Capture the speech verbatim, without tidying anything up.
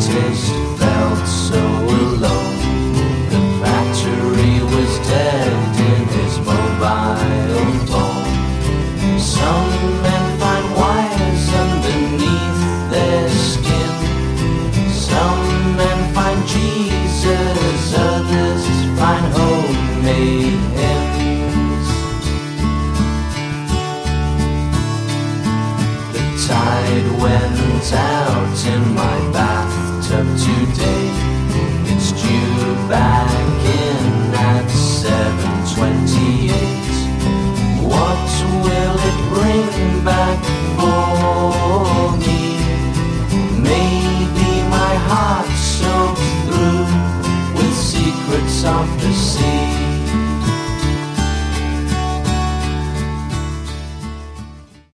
artist felt so alone. The battery was dead in his mobile phone. Some men find wires underneath their skin. Some men find Jesus, others find homemade hymns. The tide went out in my